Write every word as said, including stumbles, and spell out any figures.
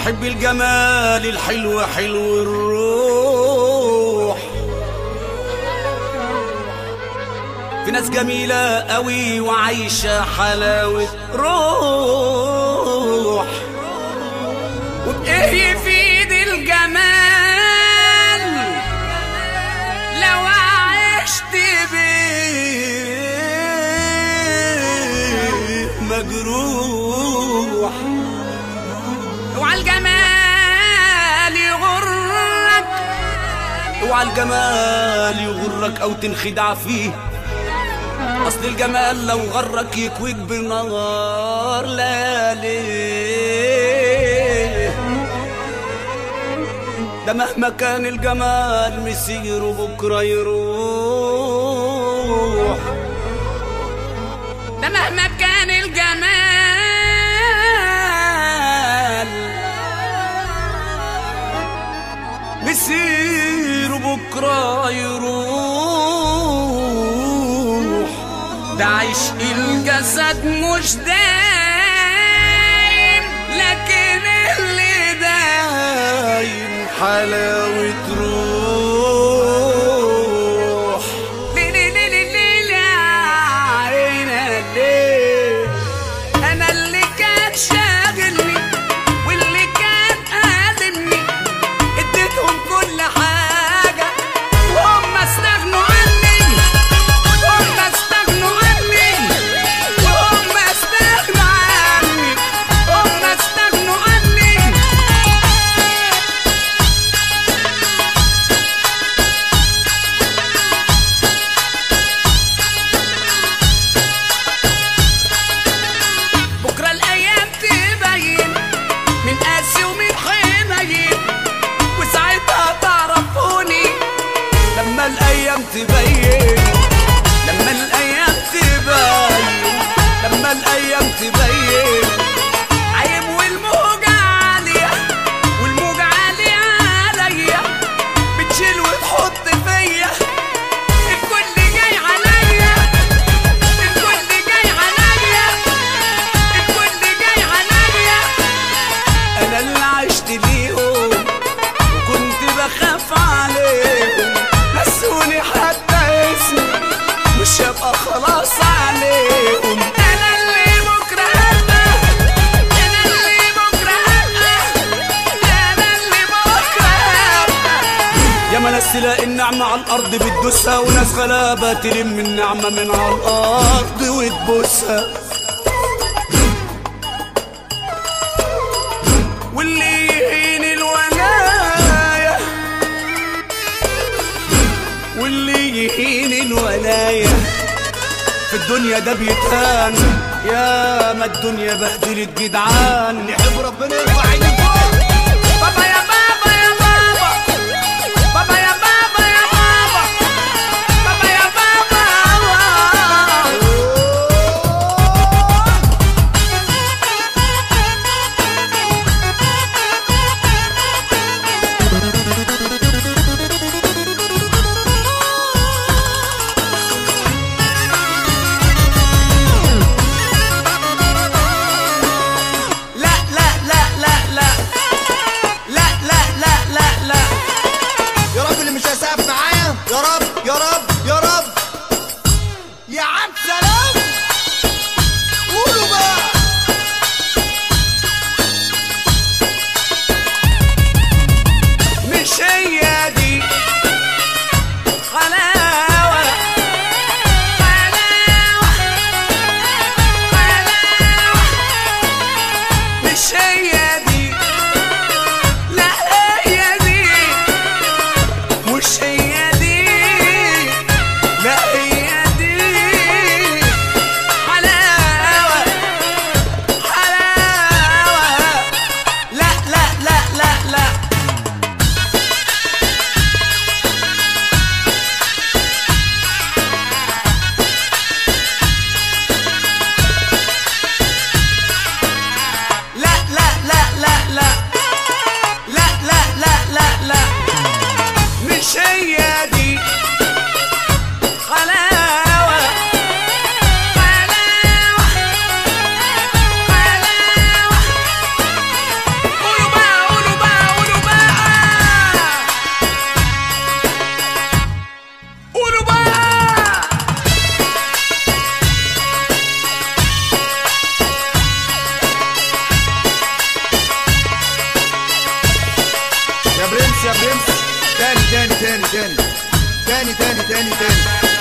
يحب الجمال الحلو حلو الروح. في ناس جميلة قوي وعايشة حلاوة روح. وبإيه يفيد الجمال لو عشت بيه مجروح. اوعى الجمال يغرك، اوعى الجمال يغرك او تنخدع فيه. اصل الجمال لو غرك يكويك بالنهار ليالي. ده مهما كان الجمال مسير وبكره يروح. ده مهما كان الجمال مسير وبكره يروح. ده عشق الجسد مش دايم، لكن اللي دايم حلاوة روح. ليلي ليلي ليلي عينا ليه. أنا اللي كان شاغلني واللي كان قادمني اديتهم كل حاجة وهم استغنوا عني. وهم استغنوا عني وهم استغنوا عني وهم استغنوا عني. بكرة الأيام تبين من قاسي ومن حنين، وساعتها تعرفوني لما الأيام تبين. لما الأيام تبين لما الأيام تبين. عيب والموجة عالية والموجة عالية عليا، بتشيل وتحط فيا. الكل جاي عليا الكل جاي عليا الكل جاي عليا. أنا اللي عشت ليهم وكنت بخاف عليهم، نسوني حتى اسمي مش هبقى خلاص عليهم. أنا اللي بكرة هبقى أنا اللي بكرة هبقى أنا اللي بكرة هبقى. يا ما ناس تلاقي النعمة على الأرض بتدوسها، وناس غلابة تلم النعمة من على الأرض وتبوسها. واللي يهين الولاية واللي يهين الولاية في الدنيا ده بيتهان. يا ما الدنيا بهدلت جدعان. نحب ربنا يرفع عيني فوق. بابا يا بابا يا بابا بابا يا بابا يا بابا بابا يا بابا. لا لا لا لا لا لا لا لا لا لا. يا رب اللي مش هيسقف معايا يا رب يا رب يا رب. يا عم سلام قولوا بقى. مش هي دي حلاوة حلاوة حلاوة. مش هي دي لا هي دي مش هي دي لا هي دي حلاوة حلاوة. لا لا لا لا لا. لا لا لا لا لا لا لا لا لا لا. مش هي تاني تاني تاني تاني تاني تاني